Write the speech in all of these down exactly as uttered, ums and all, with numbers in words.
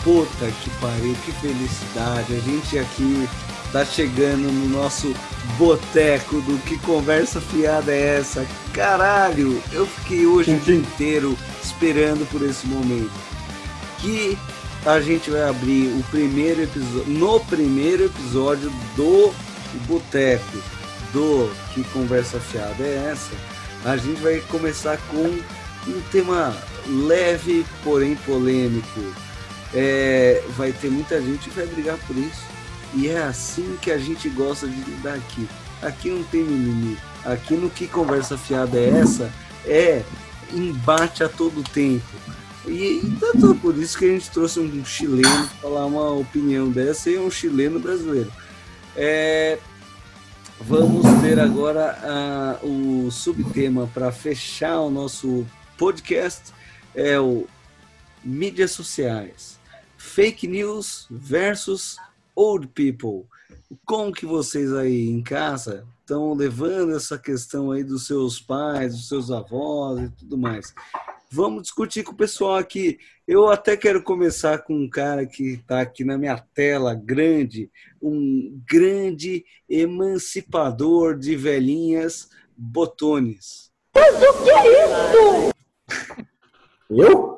Puta que pariu, que felicidade. A gente aqui tá chegando no nosso boteco do Que Conversa Fiada é Essa? Caralho, eu fiquei hoje o dia inteiro esperando por esse momento. Que a gente vai abrir o primeiro episódio, no primeiro episódio do boteco do Que Conversa Fiada é Essa? A gente vai começar com um tema leve, porém polêmico. É, vai ter muita gente que vai brigar por isso. E é assim que a gente gosta de lidar aqui. Aqui não tem mimimi. Aqui no Que Conversa Fiada é Essa? É embate a todo tempo. E, e tanto por isso que a gente trouxe um chileno para falar uma opinião dessa e um chileno brasileiro. É, vamos ter agora uh, o subtema para fechar o nosso podcast. É o mídias sociais. Fake news versus old people. Como que vocês aí em casa estão levando essa questão aí dos seus pais, dos seus avós e tudo mais? Vamos discutir com o pessoal aqui. Eu até quero começar com um cara que está aqui na minha tela, grande, um grande emancipador de velhinhas, Botones. Mas o que é isso? Eu?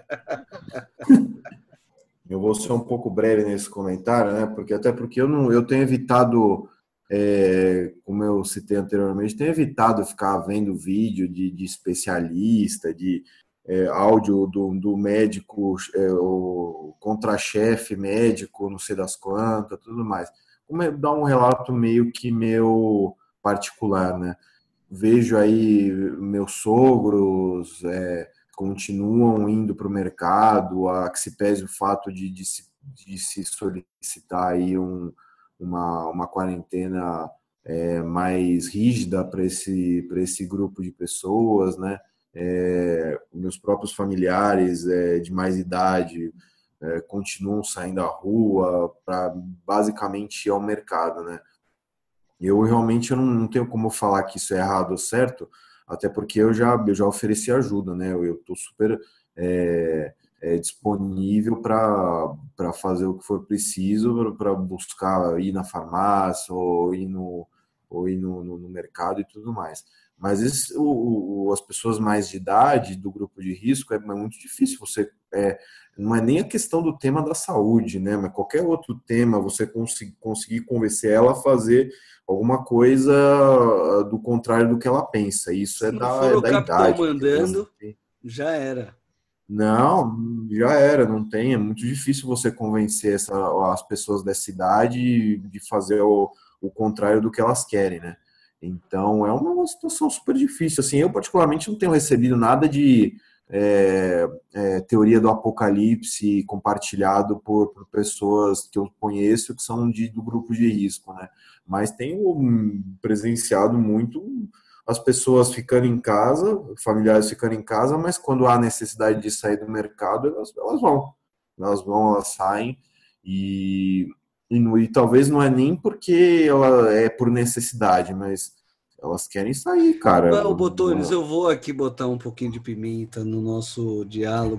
Eu vou ser um pouco breve nesse comentário, né? Porque até porque eu não, eu tenho evitado, é, como eu citei anteriormente, tenho evitado ficar vendo vídeo de, de especialista, de é, áudio do, do médico, é, o contra-chefe médico, não sei das quantas, tudo mais. Como é, dá um relato meio que meu particular, né? Vejo aí meus sogros, é, continuam indo para o mercado, a que se pese o fato de, de, se, de se solicitar aí um, uma, uma quarentena é, mais rígida para esse, para esse grupo de pessoas, né? É, meus próprios familiares é, de mais idade é, continuam saindo à rua para basicamente ir ao mercado, né? Eu realmente eu não, não tenho como falar que isso é errado ou certo, até porque eu já, eu já ofereci ajuda, né? Eu estou super é, é, disponível para fazer o que for preciso, para buscar ir na farmácia ou ir no, ou ir no, no, no mercado e tudo mais. Mas esse, o, o, as pessoas mais de idade, do grupo de risco, é, é muito difícil você... É, não é nem a questão do tema da saúde, né? Mas qualquer outro tema, você conseguir, conseguir convencer ela a fazer alguma coisa do contrário do que ela pensa. Isso Se é não da, for é o da capitão idade. mandando, já era. Não, já era, não tem. É muito difícil você convencer essa, as pessoas dessa idade de fazer o, o contrário do que elas querem, né? Então, é uma situação super difícil. Assim, eu, particularmente, não tenho recebido nada de é, é, teoria do apocalipse compartilhado por, por pessoas que eu conheço que são de, do grupo de risco, né? Mas tenho presenciado muito as pessoas ficando em casa, familiares ficando em casa, mas quando há necessidade de sair do mercado, elas, elas vão. Elas vão, elas saem e, e, e talvez não é nem porque ela é por necessidade, mas elas querem sair, cara. Well, Botones, eu vou aqui botar um pouquinho de pimenta no nosso diálogo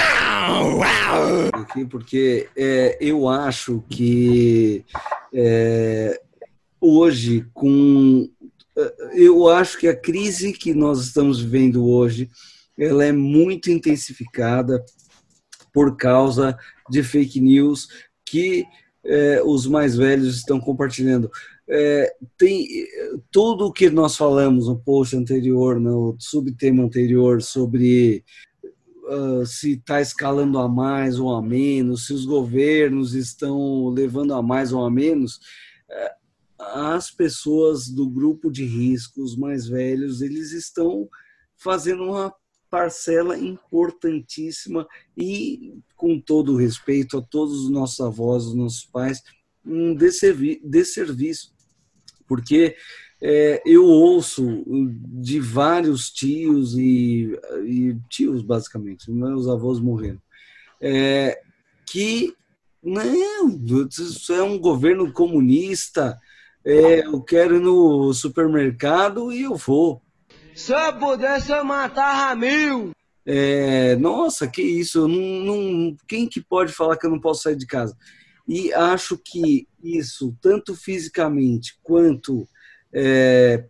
aqui, porque é, eu acho que é, hoje, com eu acho que a crise que nós estamos vivendo hoje, ela é muito intensificada por causa de fake news que é, os mais velhos estão compartilhando. É, tem tudo o que nós falamos no post anterior, no subtema anterior, sobre uh, se está escalando a mais ou a menos, se os governos estão levando a mais ou a menos, é, as pessoas do grupo de risco, os mais velhos, eles estão fazendo uma parcela importantíssima e, com todo o respeito a todos os nossos avós, os nossos pais, um desserviço, porque é, eu ouço de vários tios e, e tios, basicamente, meus avós morreram, é, que não, isso é um governo comunista, é, eu quero ir no supermercado e eu vou. Se eu pudesse, eu matava mil. É, nossa, que isso, eu não, não, quem que pode falar que eu não posso sair de casa? E acho que isso, tanto fisicamente quanto é,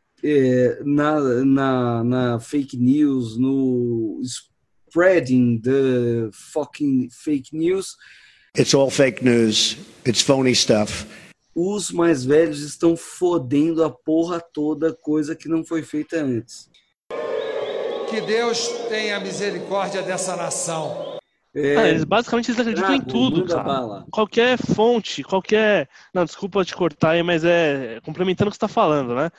é, na, na, na fake news, no spreading the fucking fake news. It's all fake news. It's phony stuff. Os mais velhos estão fodendo a porra toda, coisa que não foi feita antes. Que Deus tenha misericórdia dessa nação. É, ah, eles basicamente eles acreditam em tudo, cara. Bala. Qualquer fonte, qualquer... Não, desculpa te cortar aí, mas é complementando o que você tá falando, né?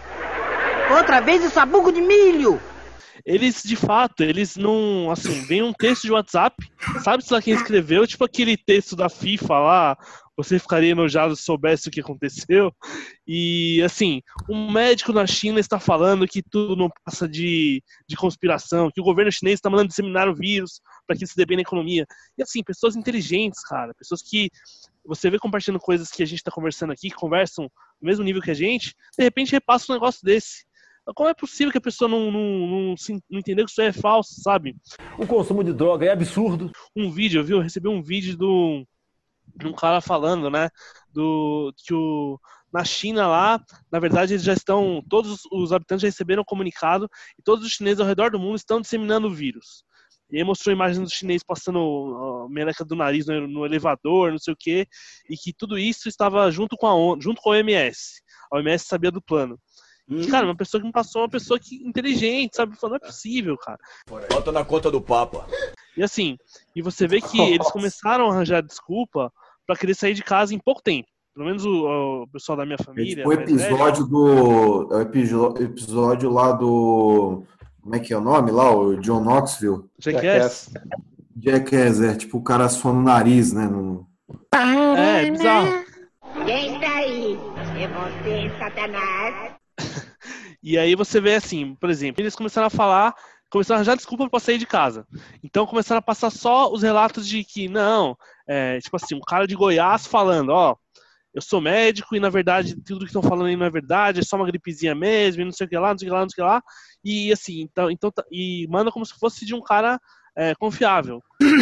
Outra vez esse sabugo de milho! Eles, de fato, eles não... Assim, vem um texto de WhatsApp, sabe-se lá quem escreveu, tipo aquele texto da FIFA lá... Você ficaria enojado se soubesse o que aconteceu. E, assim, um médico na China está falando que tudo não passa de, de conspiração, que o governo chinês está mandando disseminar o vírus para que se dê bem na economia. E, assim, pessoas inteligentes, cara. Pessoas que você vê compartilhando coisas que a gente está conversando aqui, que conversam no mesmo nível que a gente, de repente repassa um negócio desse. Como é possível que a pessoa não, não, não, não entendeu que isso é falso, sabe? O consumo de droga é absurdo. Um vídeo, viu? Eu recebi um vídeo do... de um cara falando, né, do, que o, na China lá, na verdade eles já estão, todos os habitantes já receberam o comunicado e todos os chineses ao redor do mundo estão disseminando o vírus. E aí mostrou imagens dos chineses passando a meleca do nariz no, no elevador, não sei o quê, e que tudo isso estava junto com a ONU, junto com a O M S. A O M S sabia do plano. Hum. E, cara, uma pessoa que me passou, uma pessoa que, inteligente, sabe? Não é possível, cara. Bota na conta do Papa. E assim, e você vê que eles começaram a arranjar desculpa pra querer sair de casa em pouco tempo. Pelo menos o, o pessoal da minha família. O episódio do... O episódio lá do... Como é que é o nome lá? O John Knoxville? Jackass. Jackass, é tipo o cara só no nariz, né? No... É, é bizarro. Quem está aí? É você, Satanás? E aí você vê assim, por exemplo, eles começaram a falar, começaram a arranjar desculpa para sair de casa. Então começaram a passar só os relatos de que, não, é, tipo assim, um cara de Goiás falando, ó, eu sou médico e na verdade tudo que estão falando aí não é verdade, é só uma gripezinha mesmo, e não sei o que lá, não sei o que lá, não sei o que lá. E assim, então, então e manda como se fosse de um cara é, confiável.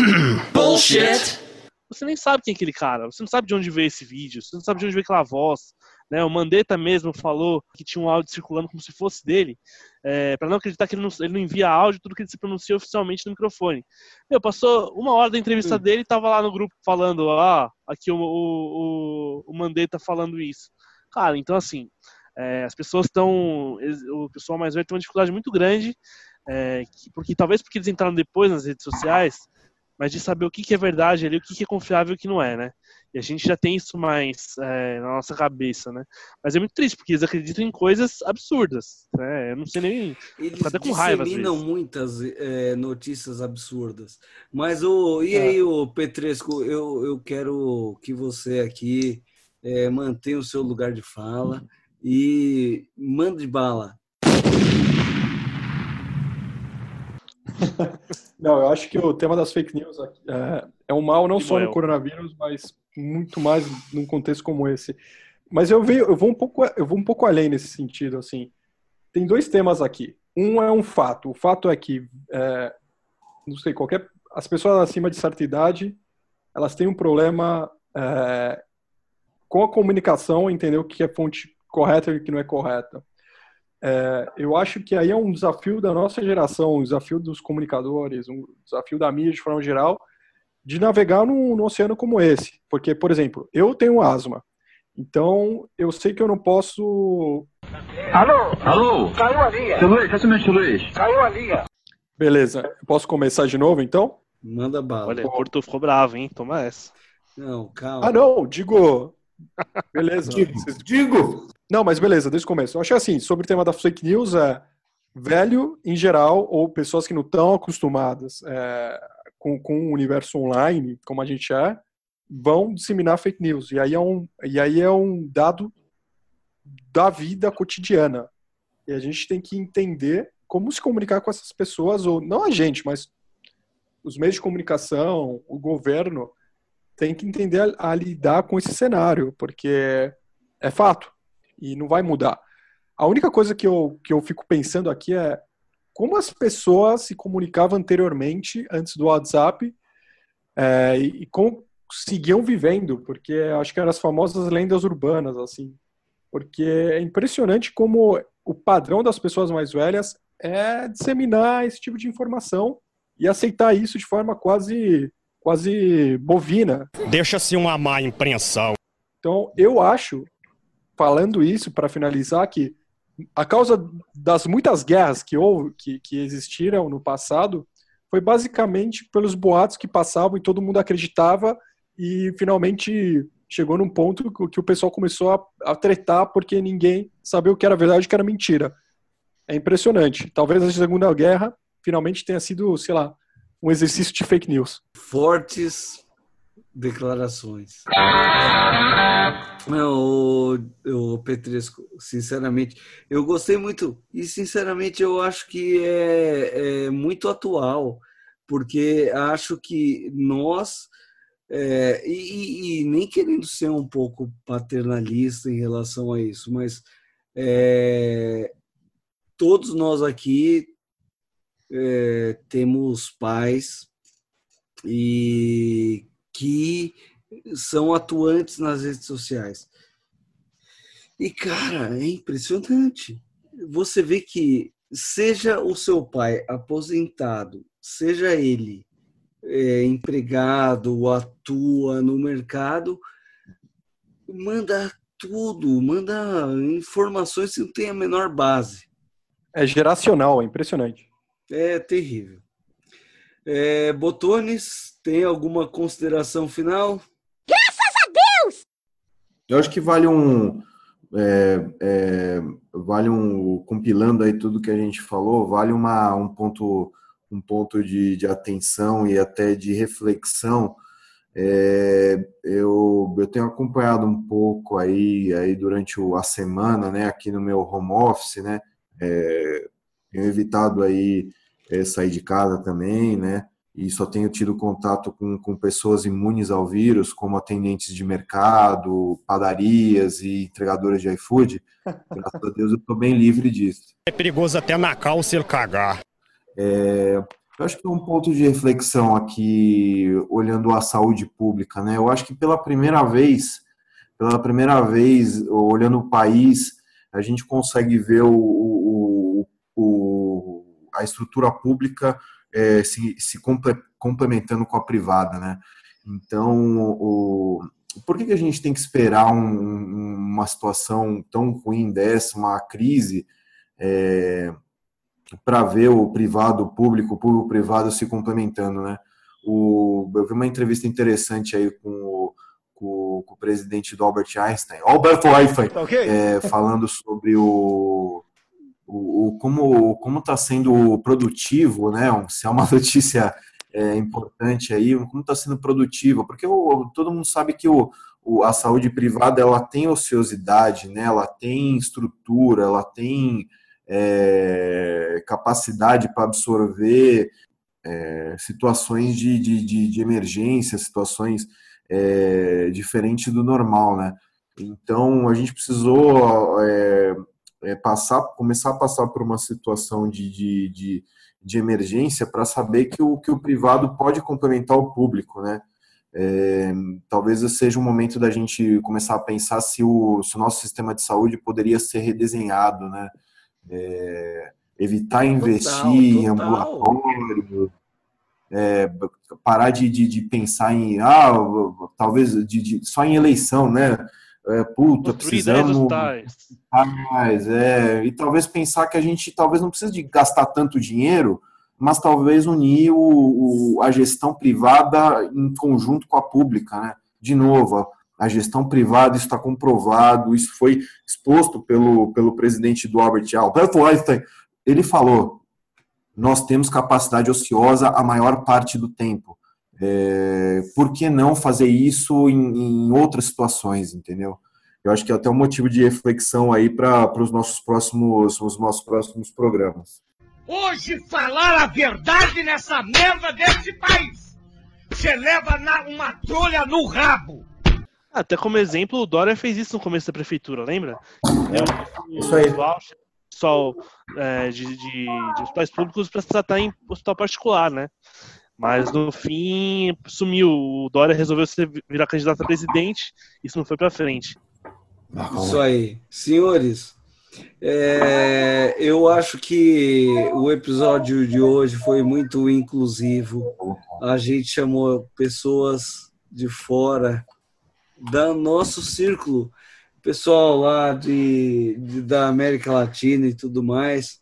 Bullshit! Você nem sabe quem é aquele cara, você não sabe de onde veio esse vídeo, você não sabe de onde veio aquela voz. Né, o Mandetta mesmo falou que tinha um áudio circulando como se fosse dele, é, para não acreditar que ele não, ele não envia áudio, tudo que ele se pronuncia oficialmente no microfone. Meu, passou uma hora da entrevista dele e tava lá no grupo falando, ah, aqui o, o, o Mandetta falando isso. Cara, então assim, é, as pessoas estão, o pessoal mais velho tem uma dificuldade muito grande, é, porque talvez porque eles entraram depois nas redes sociais, mas de saber o que, que é verdade ali, o que, que é confiável e o que não é, né? E a gente já tem isso mais é, na nossa cabeça, né? Mas é muito triste, porque eles acreditam em coisas absurdas, né? Eu não sei nem... Eles até com raiva, disseminam muitas é, notícias absurdas. Mas, o, e aí, o Petresco, eu, eu quero que você aqui é, mantenha o seu lugar de fala e mande bala. Não, eu acho que o tema das fake news é, é um mal não só no coronavírus, mas muito mais num contexto como esse. Mas eu, vejo, eu, vou um pouco, eu vou um pouco além nesse sentido. Assim. Tem dois temas aqui. Um é um fato. O fato é que, é, não sei, qualquer, as pessoas acima de certa idade, elas têm um problema é, com a comunicação, entender o que é fonte correta e o que não é correta. É, eu acho que aí é um desafio da nossa geração, um desafio dos comunicadores, um desafio da mídia de forma geral, de navegar num, num oceano como esse. Porque, por exemplo, eu tenho asma, então eu sei que eu não posso... Alô? Alô? Caiu a linha. Seu Luiz, deixa Luiz. Caiu a linha. Beleza, eu posso começar de novo, então? Manda bala. Olha, o Porto ficou bravo, hein? Toma essa. Não, calma. Ah, não, digo... Beleza. Digo, digo. Não, mas beleza, desde o começo. Eu acho assim, sobre o tema da fake news, é velho em geral, ou pessoas que não estão acostumadas é, com, com o universo online, como a gente é, vão disseminar fake news. E aí é um, e aí é um dado da vida cotidiana. E a gente tem que entender como se comunicar com essas pessoas, ou não a gente, mas os meios de comunicação, o governo, tem que entender a, a lidar com esse cenário, porque é fato. E não vai mudar. A única coisa que eu, que eu fico pensando aqui é como as pessoas se comunicavam anteriormente, antes do WhatsApp, é, e, e como seguiam vivendo, porque acho que eram as famosas lendas urbanas, assim. Porque é impressionante como o padrão das pessoas mais velhas é disseminar esse tipo de informação e aceitar isso de forma quase, quase bovina. Deixa-se uma má impressão. Então, eu acho, falando isso para finalizar, que a causa das muitas guerras que, houve, que, que existiram no passado foi basicamente pelos boatos que passavam e todo mundo acreditava, e finalmente chegou num ponto que o pessoal começou a, a tretar porque ninguém sabia o que era verdade e o que era mentira. É impressionante. Talvez a Segunda Guerra finalmente tenha sido, sei lá, um exercício de fake news. Fortes declarações. Não, o Petresco, sinceramente, eu gostei muito e sinceramente eu acho que é, é muito atual, porque acho que nós, é, e, e nem querendo ser um pouco paternalista em relação a isso, mas é, todos nós aqui é, temos pais e que são atuantes nas redes sociais. E, cara, é impressionante. Você vê que, seja o seu pai aposentado, seja ele é, empregado, atua no mercado, manda tudo, manda informações que não tem a menor base. É geracional, é impressionante. É terrível. É, Botones, tem alguma consideração final? Graças a Deus! Eu acho que vale um, é, é, vale um, compilando aí tudo que a gente falou, vale uma, um ponto, um ponto de, de atenção e até de reflexão. É, eu, eu tenho acompanhado um pouco aí, aí durante a semana, né, aqui no meu home office, né, é, tenho evitado aí é, sair de casa também, né, e só tenho tido contato com, com pessoas imunes ao vírus, como atendentes de mercado, padarias e entregadoras de iFood. Graças a Deus eu estou bem livre disso. É perigoso até na calça ele cagar. É, eu acho que é um ponto de reflexão aqui, olhando a saúde pública, né? Eu acho que pela primeira vez, pela primeira vez, olhando o país, a gente consegue ver o, o, o, a estrutura pública É, se, se complementando com a privada, né? Então, o, por que, que a gente tem que esperar um, uma situação tão ruim dessa, uma crise, é, para ver o privado, o público, o público-privado se complementando, né? O, eu vi uma entrevista interessante aí com o, com, com o presidente do Albert Einstein, Albert Einstein, okay. é, falando sobre o O, o, como como está sendo produtivo, né? Se é uma notícia é, importante aí, como está sendo produtivo, porque o, todo mundo sabe que o, o, a saúde privada ela tem ociosidade, né? Ela tem estrutura, ela tem é, capacidade para absorver é, situações de, de, de, de emergência, situações é, diferentes do normal, né? Então a gente precisou é, É passar, começar a passar por uma situação de, de, de, de emergência para saber que o, que o privado pode complementar o público, né? É, talvez seja um momento da gente começar a pensar se o, se o nosso sistema de saúde poderia ser redesenhado, né? É, evitar investir total, total. em ambulatório, é, parar de, de, de pensar em, ah, talvez de, de, só em eleição, né? É, puta, precisamos mais, é, e talvez pensar que a gente talvez não precisa de gastar tanto dinheiro, mas talvez unir o, o, a gestão privada em conjunto com a pública, né? De novo, a, a gestão privada, isso está comprovado, isso foi exposto pelo, pelo presidente do Albert Einstein. Ele falou, nós temos capacidade ociosa a maior parte do tempo. É, por que não fazer isso em, em outras situações, entendeu? Eu acho que é até um motivo de reflexão aí para os nossos próximos, os nossos próximos programas. Hoje falar a verdade nessa merda desse país, você leva na, uma trolha no rabo. Até como exemplo, o Dória fez isso no começo da prefeitura, lembra? É, isso aí. pessoal é, de, de, de hospitais públicos para se tratar em hospital particular, né? Mas no fim sumiu. O Dória resolveu se virar candidato a presidente, isso não foi para frente. Isso aí. Senhores, é, eu acho que o episódio de hoje foi muito inclusivo. A gente chamou pessoas de fora do nosso círculo, pessoal lá de, de, da América Latina e tudo mais.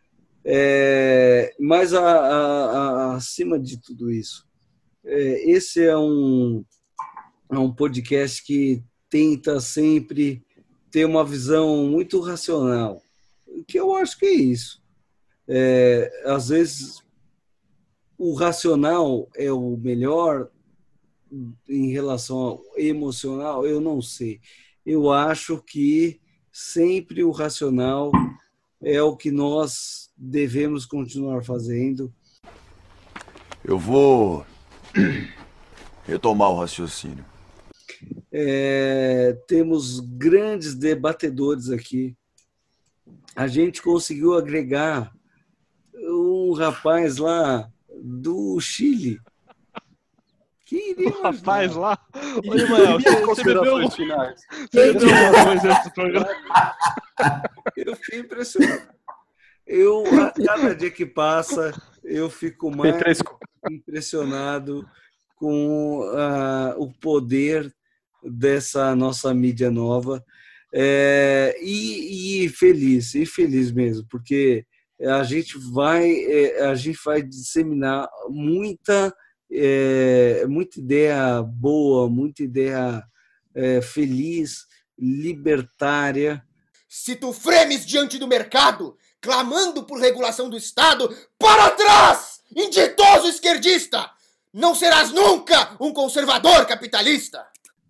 É, mas a, a, a, acima de tudo isso, é, esse é um, é um podcast que tenta sempre ter uma visão muito racional, que eu acho que é isso. É, às vezes, o racional é o melhor em relação ao emocional, eu não sei. Eu acho que sempre o racional é o que nós devemos continuar fazendo. Eu vou retomar o raciocínio. É, temos grandes debatedores aqui. A gente conseguiu agregar um rapaz lá do Chile. Que o rapaz lá? Oi, Mael, você, você bebeu alguma finais. Você bebeu alguma coisa nesse programa? Eu fiquei impressionado. Eu, a cada dia que passa, eu fico mais impressionado com uh, o poder dessa nossa mídia nova. É, e, e feliz, e feliz mesmo, porque a gente vai, a gente vai disseminar muita, é, muita ideia boa, muita ideia é, feliz, libertária. Se tu fremes diante do mercado, clamando por regulação do Estado, para trás, inditoso esquerdista! Não serás nunca um conservador capitalista!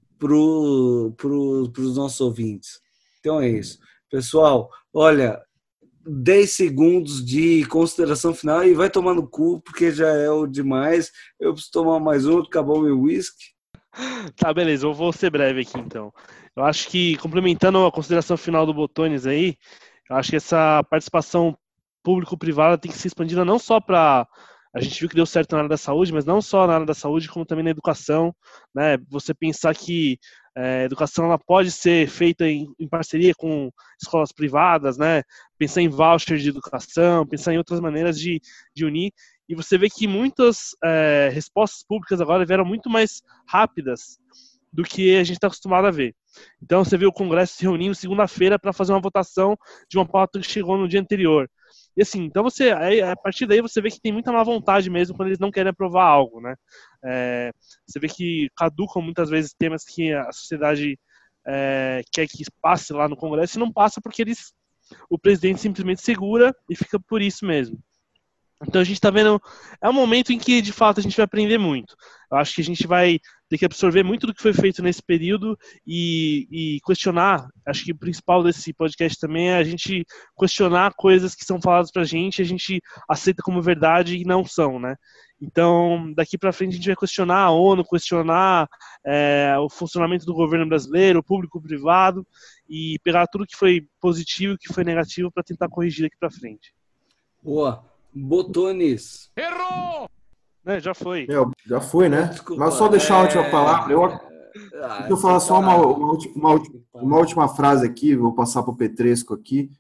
Pro, pro, pros nossos ouvintes. Então é isso. Pessoal, olha, dez segundos de consideração final e vai tomar no cu, porque já é o demais. Eu preciso tomar mais um, acabou o meu whisky. Tá, beleza, eu vou ser breve aqui então. Eu acho que, complementando a consideração final do Botones aí, eu acho que essa participação público-privada tem que ser expandida não só para... A gente viu que deu certo na área da saúde, mas não só na área da saúde, como também na educação, né? Você pensar que é, a educação ela pode ser feita em, em parceria com escolas privadas, né? Pensar em voucher de educação, pensar em outras maneiras de, de unir. E você vê que muitas é, respostas públicas agora vieram muito mais rápidas do que a gente está acostumado a ver. Então você vê o Congresso se reunindo segunda-feira para fazer uma votação de uma pauta que chegou no dia anterior. E assim, então você, aí, a partir daí você vê que tem muita má vontade mesmo quando eles não querem aprovar algo, né? É, você vê que caducam muitas vezes temas que a sociedade é, quer que passe lá no Congresso e não passa porque eles, o presidente simplesmente segura e fica por isso mesmo. Então a gente está vendo, é um momento em que de fato a gente vai aprender muito. Eu acho que a gente vai ter que absorver muito do que foi feito nesse período e, e questionar. Acho que o principal desse podcast também é a gente questionar coisas que são faladas pra gente, a gente aceita como verdade e não são, né? Então daqui para frente a gente vai questionar a ONU, questionar é, o funcionamento do governo brasileiro, o público-privado e pegar tudo que foi positivo e que foi negativo para tentar corrigir daqui para frente. Boa. Botones. Errou! É, já foi. Meu, já foi, né? Desculpa, mas só deixar a última palavra. Eu, ah, eu falar só uma, uma, uma, uma última frase aqui, vou passar para o Petresco aqui.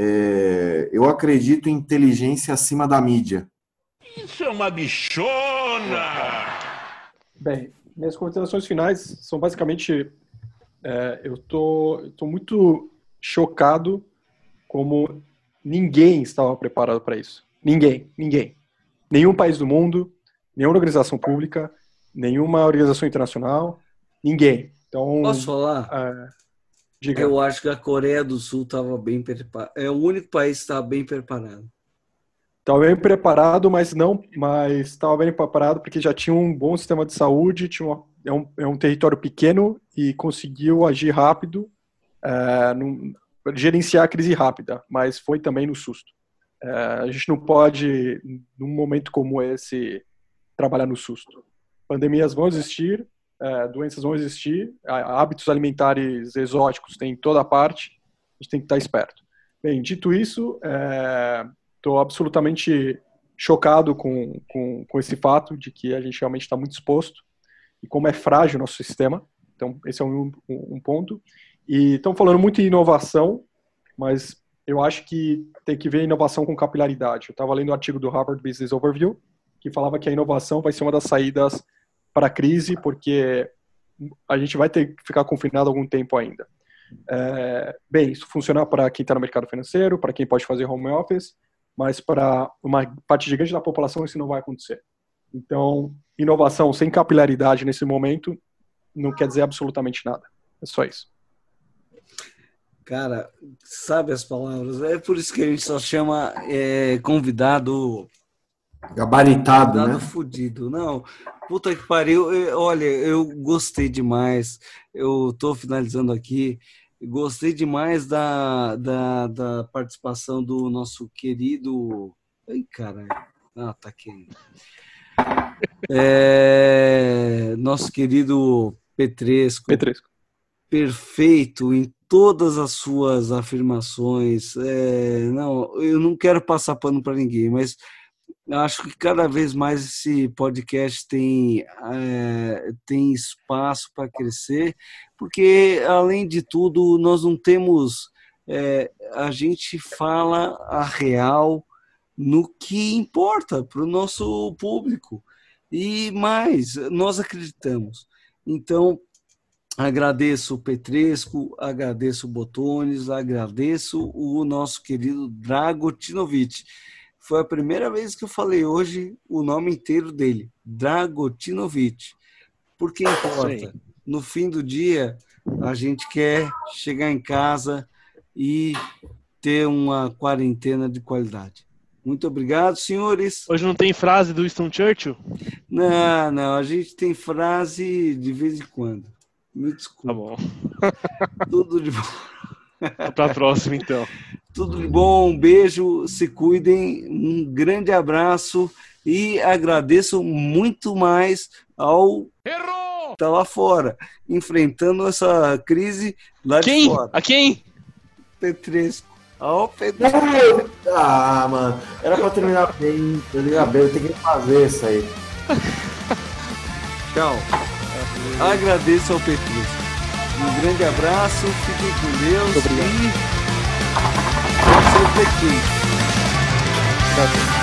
É, eu acredito em inteligência acima da mídia. Isso é uma bichona! Bem, minhas considerações finais são basicamente... É, eu tô, eu tô muito chocado como ninguém estava preparado para isso. Ninguém, ninguém. Nenhum país do mundo, nenhuma organização pública, nenhuma organização internacional, ninguém. Então, posso falar? É, diga. Eu acho que a Coreia do Sul estava bem preparada. É o único país que estava bem preparado. Estava bem preparado, mas não, mas estava bem preparado porque já tinha um bom sistema de saúde, tinha uma, é, um, é um território pequeno e conseguiu agir rápido, é, num, gerenciar a crise rápida, mas foi também no susto. É, a gente não pode, num momento como esse, trabalhar no susto. Pandemias vão existir, é, doenças vão existir, hábitos alimentares exóticos tem em toda parte, a gente tem que estar esperto. Bem, dito isso, estou é, absolutamente chocado com, com, com esse fato de que a gente realmente está muito exposto e como é frágil o nosso sistema. Então, esse é um, um, um ponto. E estão falando muito em inovação, mas eu acho que tem que ver inovação com capilaridade. Eu estava lendo um artigo do Harvard Business Overview, que falava que a inovação vai ser uma das saídas para a crise, porque a gente vai ter que ficar confinado algum tempo ainda. É, bem, isso funciona para quem está no mercado financeiro, para quem pode fazer home office, mas para uma parte gigante da população isso não vai acontecer. Então, inovação sem capilaridade nesse momento não quer dizer absolutamente nada. É só isso. Cara, sabe as palavras? É por isso que a gente só chama é, convidado... Gabaritado, convidado, né? Fudido. Não, puta que pariu. Eu, olha, eu gostei demais. Eu tô finalizando aqui. Gostei demais da, da, da participação do nosso querido... Ai, caralho. Ah, tá aqui. É, nosso querido Petresco. Petresco. Perfeito em todas as suas afirmações. É, não, eu não quero passar pano para ninguém, mas acho que cada vez mais esse podcast tem, é, tem espaço para crescer, porque, além de tudo, nós não temos... É, a gente fala a real no que importa para o nosso público. E mais, nós acreditamos. Então, agradeço o Petresco, agradeço o Botones, agradeço o nosso querido Dragotinovic. Foi a primeira vez que eu falei hoje o nome inteiro dele, Dragotinovic. Porque importa, Sim. no fim do dia, a gente quer chegar em casa e ter uma quarentena de qualidade. Muito obrigado, senhores. Hoje não tem frase do Winston Churchill? Não, não, a gente tem frase de vez em quando. Me desculpa. Tá bom. Tudo de bom. Até a próxima, então. Tudo de bom, um beijo, se cuidem, um grande abraço e agradeço muito mais ao... Errou! Tá lá fora, enfrentando essa crise lá quem? de fora. A quem? Petresco. Ao Petresco. Ah, mano, era pra terminar bem, terminar bem, eu tenho que fazer isso aí. Tchau. Agradeço ao Petresco. Um grande abraço, fiquem com Deus. Muito obrigado. E... Vamos ser o Pequim. Obrigado.